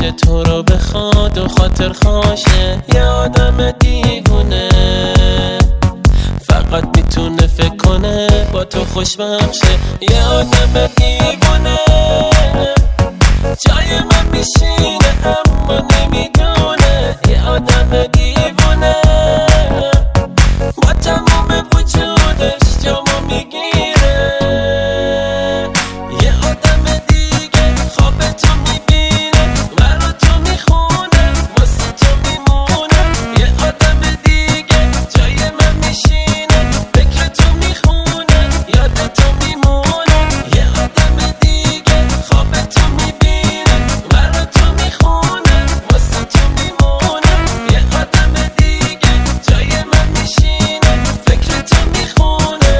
میشه تو رو بخواد و خاطر خواشه. یه آدم دیوونه فقط میتونه فکر کنه با تو خوشبخشه. یه آدم دیوونه جای من میشینه اما نمیدونه. یه آدم دیوونه با تمام وجودش جامو میگیره. یه آدم دیگه خواب تو میبینه برا تو میخونه واسه تو میمونه. یه آدم دیگه جای من میشینه فکر تو میخونه یاد تو میمونه. یه آدم دیگه خواب تو میبینه برا تو میخونه واسه تو میمونه. یه آدم دیگه جای من میشینه فکر تو میخونه.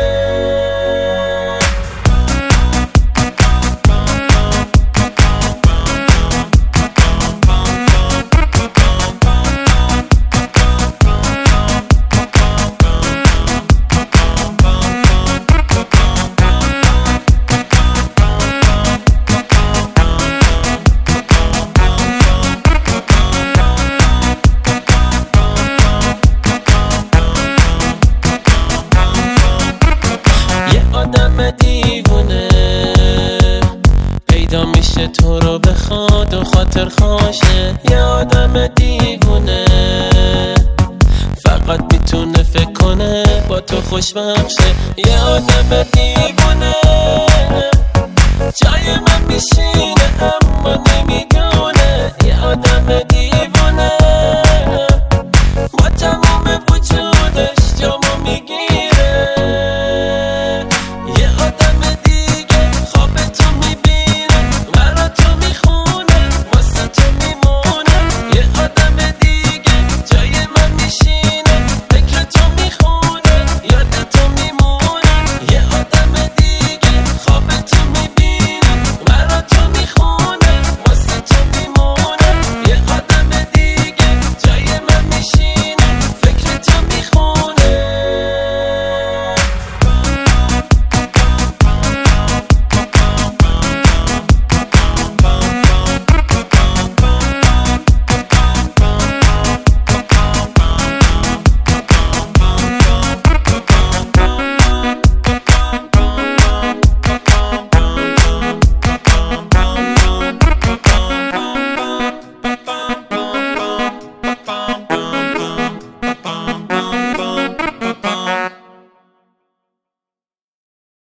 آدم دیوونه پیدا میشه تو رو بخواد و خاطر خواشه. یه آدم دیوونه فقط میتونه فکر کنه با تو خوشبخشه. یه آدم دیوونه